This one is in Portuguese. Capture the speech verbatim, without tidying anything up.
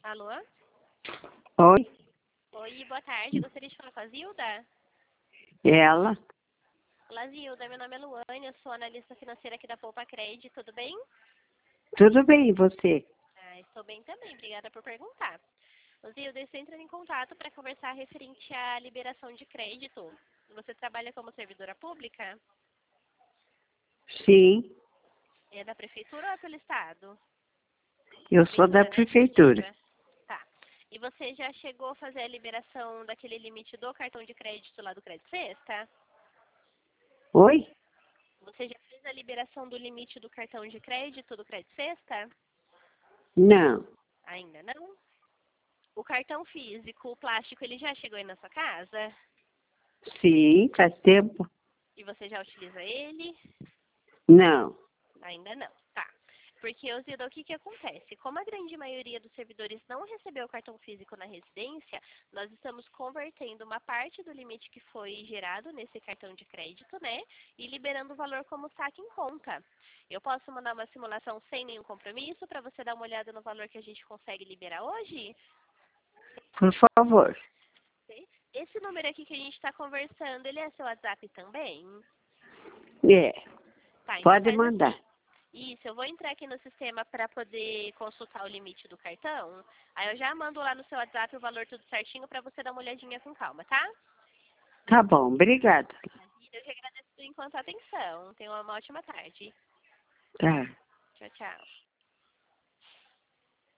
Alô? Oi, Oi, boa tarde. Gostaria de falar com a Zilda? ela. Olá, Zilda. Meu nome é Luane, eu sou analista financeira aqui da Poupa Cred. Tudo bem? Tudo bem, e você? Ah, estou bem também. Obrigada por perguntar. Ô, Zilda, eu estou entrando em contato para conversar referente à liberação de crédito. Você trabalha como servidora pública? Sim, É da prefeitura ou é pelo estado? eu sou da Prefeitura, né? prefeitura. Definitiva. Tá. E você já chegou a fazer a liberação daquele limite do cartão de crédito lá do Crédito Sexta? Oi? Você já fez a liberação do limite do cartão de crédito do Crédito Sexta? Não, Ainda não? O cartão físico, o plástico, ele já chegou aí na sua casa? sim, faz tempo. E você já utiliza ele? Não, Ainda não. Tá. Porque, Zilda, o que que acontece? Como a grande maioria dos servidores não recebeu o cartão físico na residência, nós estamos convertendo uma parte do limite que foi gerado nesse cartão de crédito, né? E liberando o valor como saque em conta. Eu posso mandar uma simulação sem nenhum compromisso para você dar uma olhada no valor que a gente consegue liberar hoje? por favor. Esse número aqui que a gente está conversando, ele é seu WhatsApp também? É, Tá, então pode faz mandar. assim. Isso, eu vou entrar aqui no sistema para poder consultar o limite do cartão. Aí eu já mando lá no seu WhatsApp o valor tudo certinho para você dar uma olhadinha com calma, tá? Tá bom, obrigada. Eu que agradeço enquanto a atenção. Tenha uma ótima tarde. Tá. Tchau, tchau.